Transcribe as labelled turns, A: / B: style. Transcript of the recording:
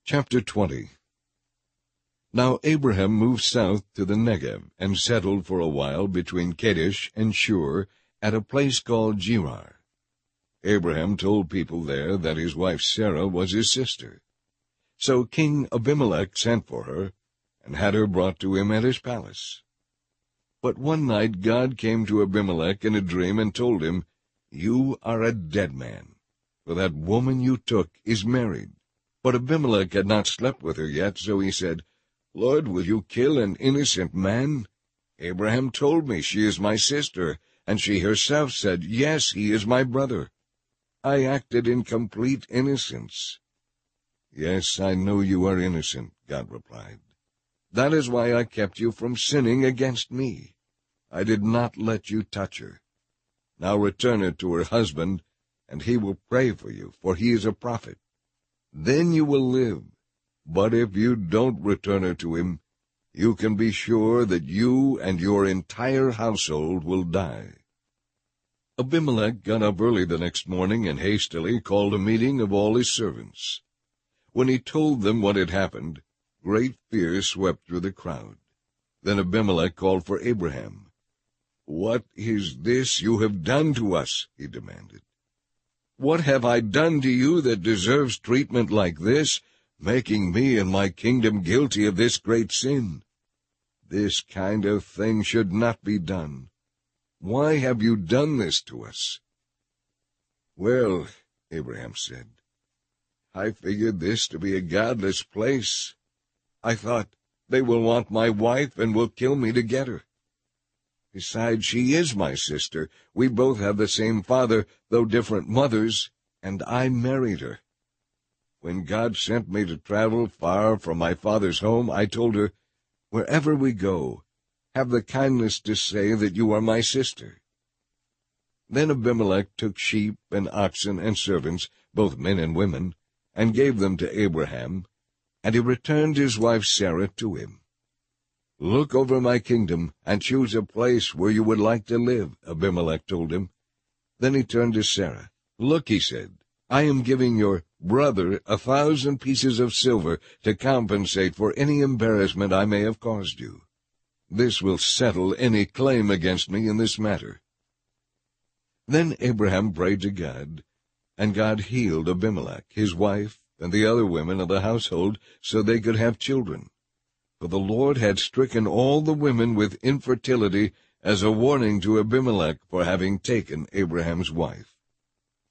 A: Chapter 20. Now Abraham moved south to the Negev, and settled for a while between Kadesh and Shur at a place called Gerar. Abraham told people there that his wife Sarah was his sister. So King Abimelech sent for her, and had her brought to him at his palace. But one night God came to Abimelech in a dream and told him, "You are a dead man, for that woman you took is married." But Abimelech had not slept with her yet, so he said, "Lord, will you kill an innocent man? Abraham told me she is my sister, and she herself said, 'Yes, he is my brother.' I acted in complete innocence." "Yes, I know you are innocent," God replied. "That is why I kept you from sinning against me. I did not let you touch her. Now return her to her husband, and he will pray for you, for he is a prophet. Then you will live. But if you don't return her to him, you can be sure that you and your entire household will die." Abimelech got up early the next morning and hastily called a meeting of all his servants. When he told them what had happened, great fear swept through the crowd. Then Abimelech called for Abraham. "What is this you have done to us?" he demanded. "What have I done to you that deserves treatment like this, making me and my kingdom guilty of this great sin? This kind of thing should not be done. Why have you done this to us?" "Well," Abraham said, "I figured this to be a godless place. I thought, they will want my wife and will kill me to get her. Besides, she is my sister. We both have the same father, though different mothers, and I married her. When God sent me to travel far from my father's home, I told her, 'Wherever we go, have the kindness to say that you are my sister.'" Then Abimelech took sheep and oxen and servants, both men and women, and gave them to Abraham, and he returned his wife Sarah to him. "Look over my kingdom, and choose a place where you would like to live," Abimelech told him. Then he turned to Sarah. "Look," he said, "I am giving your brother 1,000 pieces of silver to compensate for any embarrassment I may have caused you. This will settle any claim against me in this matter." Then Abraham prayed to God, and God healed Abimelech, his wife, and the other women of the household, so they could have children. For the Lord had stricken all the women with infertility as a warning to Abimelech for having taken Abraham's wife.